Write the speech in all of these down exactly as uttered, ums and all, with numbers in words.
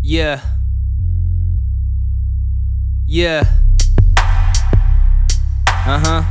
Yeah. Yeah. Uh-huh.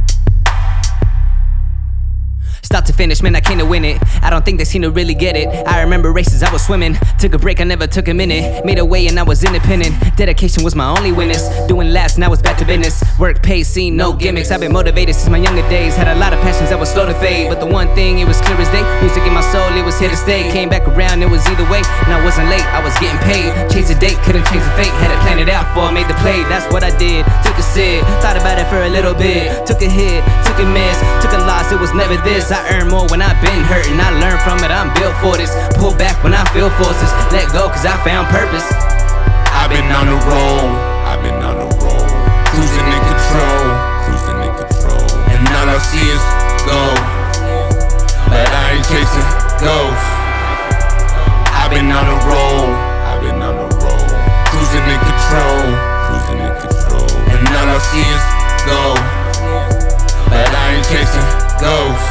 Start to finish, man, I came to win it. I don't think they seem to really get it. I remember races I was swimming. Took a break, I never took a minute. Made a way and I was independent. Dedication was my only witness. Doing laps, now it's back to business. Work, pay, scene, no gimmicks. I've been motivated since my younger days. Had a lot of passions that was slow to fade. But the one thing, it was clear as day. Music in my soul, it was here to stay. Came back around, it was either way. And I wasn't late, I was getting paid. Changed the date, couldn't change the fate. Had to plan it out before I made the play. That's what I did. Took a sip, thought about it for a little bit. Took a hit, took a miss, took a loss, it was never this. I earn more when I've been hurting. I learn from it, I'm built for this. Pull back when I feel forces. Let go cause I found purpose. I've been on the roll, I've been on the roll. Cruising in control, cruising in control. And all I see is gold, but I ain't chasing ghosts. I've been on the roll, I've been on the roll. Cruising in control, cruising in control. And all I see is gold, but I ain't chasing ghosts.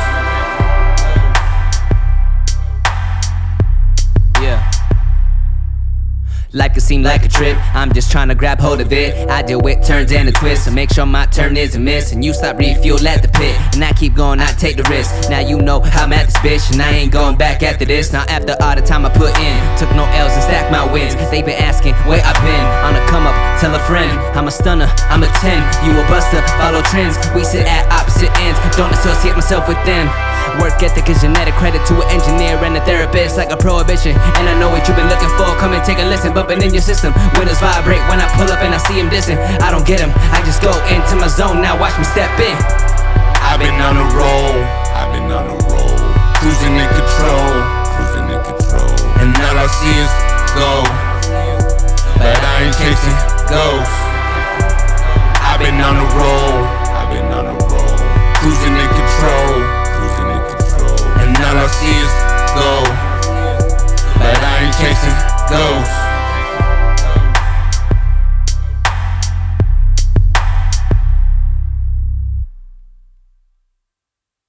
Life could seem like a trip, I'm just trying to grab hold of it. I deal with turns and a twist, so make sure my turn isn't missed. And you stop refuel at the pit, and I keep going, I take the risk. Now you know how I'm at this bitch, and I ain't going back after this. Now after all the time I put in, took no L's and stacked my wins. They been asking where I been, on the come up, tell a friend. I'm a stunner, I'm a ten, you a buster, follow trends. We sit at opposite ends, don't associate myself with them. Work ethic is genetic, credit to an engineer and a therapist, like a prohibition. And I know what you've been looking for, come and take a listen. Bumping in your system, windows vibrate when I pull up and I see him dissing. I don't get him, I just go into my zone, now watch me step in. I've been on the roll, I've been on the roll. Cruising in control, cruising in control. And all I see is gold, but I ain't chasing ghosts. I've been on the roll, I've been on the roll. Cruising in control, cruising in control. And all I see is gold, but I ain't chasing ghosts.